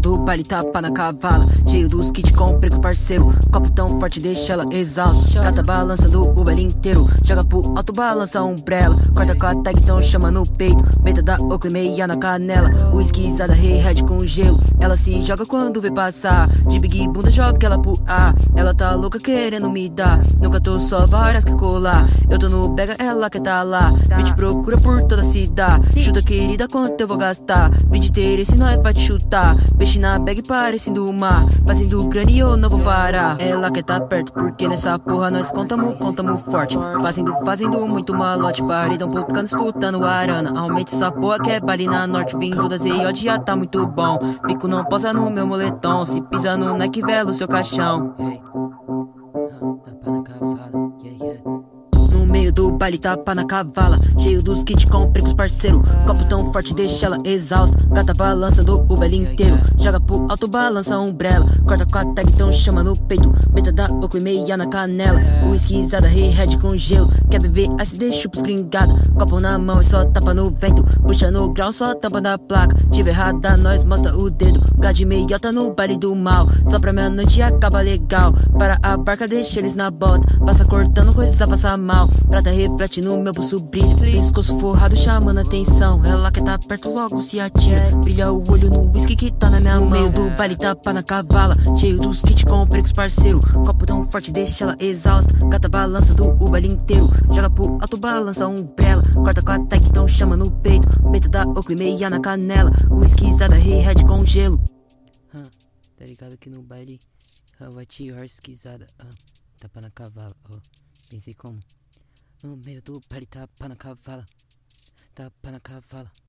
do baile, tapa na cavala. Cheio dos kits, comprei com o parceiro. Copo tão forte, deixa ela exausta. Cata balançando o baile inteiro. Joga pro alto, balança umbrella. Corta com a tag, tão chama no peito. Meta da Oakley, meia na canela. Whiskyzada, Red com gelo. Ela se joga quando vê passar. De big bunda, joga ela pro ar. Ela tá louca querendo me dar. Nunca tô só, várias que colar. Eu tô no pega, ela quer tá lá. Me te procura por toda a cidade. Chuta, querida, quanto eu vou gastar? Vem de interesse, nós vai te chutar. Peixe na bag parecendo o mar. Fazendo grana e eu não vou parar. Ela quer tá perto, porque nessa porra nós contamos forte. Fazendo muito malote. Paredão pocando, escutando arana. Aumenta essa porra que é baile na norte. Vindo da ZJ já tá muito bom. Pico não posa no meu moletom. Se pisa no Nike, vela o seu caixão. Tapa na cavala, No meio do baile, tapa na cavala. Cheio dos kits, comprei com os parceiro. Copo tão forte, deixa ela exausta. Gata balançando o baile inteiro. Joga pro alto, balança umbrella. Corta com a tag, tão chama no peito. Meta da Oakley, meia na canela. Whiskyzada, Red com gelo. Quer beber, aí se deixa pros gringada. Copo na mão e só tapa no vento. Puxa no grau, só tampa da placa. Tiver errada, nós mostra o dedo. Gado de meiota no baile do mal. Só pra meia-noite acaba legal. Para a barca, deixa eles na bota. Passa cortando, coisa passa mal. Prata reflete no meu pulso, brilha. Pescoço forrado chamando atenção. Ela quer tá perto, logo se atira. Brilha o olho no whisky que tá na minha mão. No meio do baile, tapa na cavala. Cheio dos kits, comprei com os parceiro. Copo tão forte, deixa ela exausta. Gata balança do baile inteiro. Joga pro alto, balança umbrella. Corta com a tag, tão chama no peito. Meta da Oakley, meia na canela. Whiskyzada, Red com gelo. Tá ligado que no baile vai te whiskyzada. Tapa na cavala, pensei como? No meio do baile, tapa na cavala. Tapa na cavala.